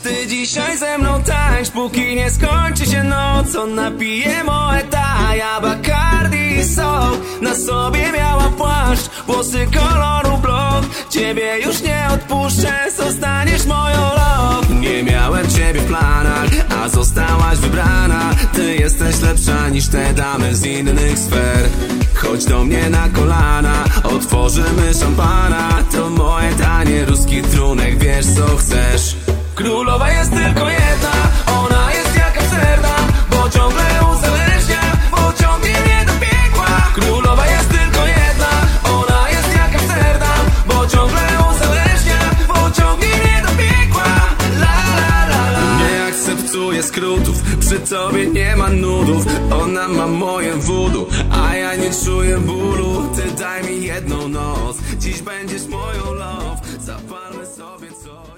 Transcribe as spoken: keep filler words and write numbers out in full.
Ty dzisiaj ze mną tańcz, póki nie skończy się noc. On napije Moeta, ja Bacardi sok. Na sobie miała płaszcz, włosy koloru blond. Ciebie już nie odpuszczę, zostaniesz moją love. Nie miałem ciebie w planach, a zostałaś wybrana. Ty jesteś lepsza niż te damy z innych sfer. Chodź do mnie na kolana, otworzymy szampana. To moje tanie, ruski trunek, wiesz co chcesz. Królowa jest tylko jedna, ona jest jak Amsterdam, bo ciągle uzależnia, bo ciągnie mnie do piekła. Królowa jest tylko jedna, ona jest jak Amsterdam, bo ciągle uzależnia, bo ciągnie mnie do piekła. La la la la. Nie akceptuję skrótów, przy tobie nie ma nudów. Ona ma moje voodoo, a ja nie czuję bólu. Ty daj mi jedną noc, dziś będziesz moją love. Zapalmy sobie coś.